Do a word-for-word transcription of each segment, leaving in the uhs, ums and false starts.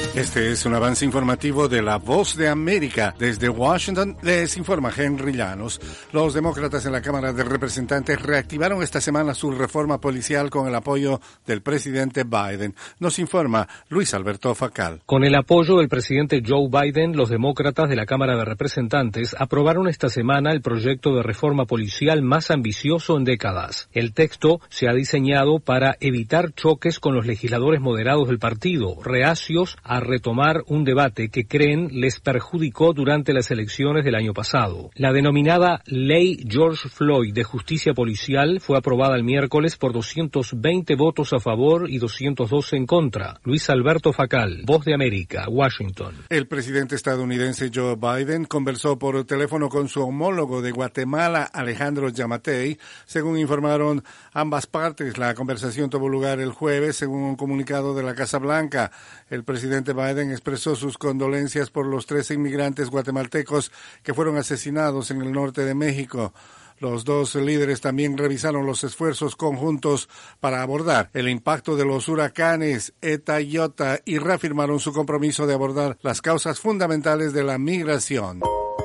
Este es un avance informativo de La Voz de América. Desde Washington les informa Henry Llanos. Los demócratas en la Cámara de Representantes reactivaron esta semana su reforma policial con el apoyo del presidente Biden. Nos informa Luis Alberto Facal. Con el apoyo del presidente Joe Biden, los demócratas de la Cámara de Representantes aprobaron esta semana el proyecto de reforma policial más ambicioso en décadas. El texto se ha diseñado para evitar choques con los legisladores moderados del partido, reacios a retomar un debate que creen les perjudicó durante las elecciones del año pasado. La denominada Ley George Floyd de justicia policial fue aprobada el miércoles por doscientos veinte votos a favor y doscientos doce en contra. Luis Alberto Facal, Voz de América, Washington. El presidente estadounidense Joe Biden conversó por teléfono con su homólogo de Guatemala, Alejandro Yamatei. Según informaron ambas partes, la conversación tuvo lugar el jueves, según un comunicado de la Casa Blanca. El presidente Biden expresó sus condolencias por los tres inmigrantes guatemaltecos que fueron asesinados en el norte de México. Los dos líderes también revisaron los esfuerzos conjuntos para abordar el impacto de los huracanes Eta y Iota y reafirmaron su compromiso de abordar las causas fundamentales de la migración.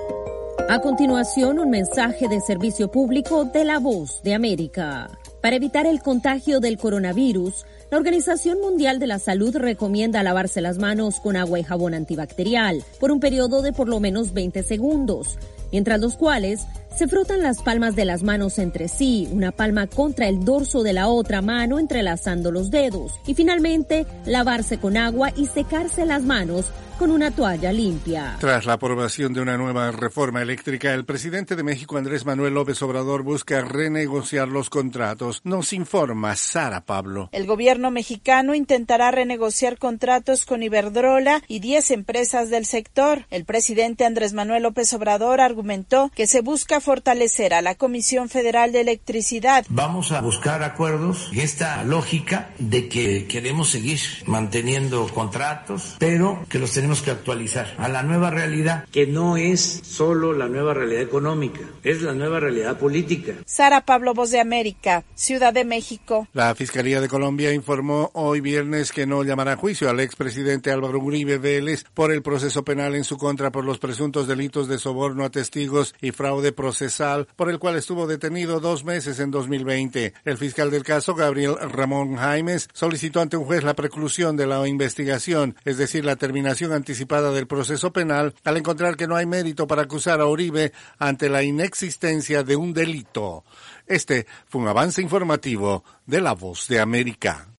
A continuación, un mensaje de servicio público de La Voz de América. Para evitar el contagio del coronavirus, la Organización Mundial de la Salud recomienda lavarse las manos con agua y jabón antibacterial por un periodo de por lo menos veinte segundos, mientras los cuales se frotan las palmas de las manos entre sí, una palma contra el dorso de la otra mano entrelazando los dedos, y finalmente lavarse con agua y secarse las manos con una toalla limpia. Tras la aprobación de una nueva reforma eléctrica, el presidente de México, Andrés Manuel López Obrador, busca renegociar los contratos. Nos informa Sara Pablo. El gobierno mexicano intentará renegociar contratos con Iberdrola y diez empresas del sector. El presidente Andrés Manuel López Obrador argumentó que se busca fortalecer a la Comisión Federal de Electricidad. Vamos a buscar acuerdos en esta lógica de que queremos seguir manteniendo contratos, pero que los tenemos Tenemos que actualizar a la nueva realidad, que no es solo la nueva realidad económica, es la nueva realidad política. Sara Pablo, Voz de América, Ciudad de México. La Fiscalía de Colombia informó hoy viernes que no llamará a juicio al expresidente Álvaro Uribe Vélez por el proceso penal en su contra por los presuntos delitos de soborno a testigos y fraude procesal, por el cual estuvo detenido dos meses en dos mil veinte. El fiscal del caso, Gabriel Ramón Jaimes, solicitó ante un juez la preclusión de la investigación, es decir, la terminación anticipada del proceso penal, al encontrar que no hay mérito para acusar a Uribe ante la inexistencia de un delito. Este fue un avance informativo de La Voz de América.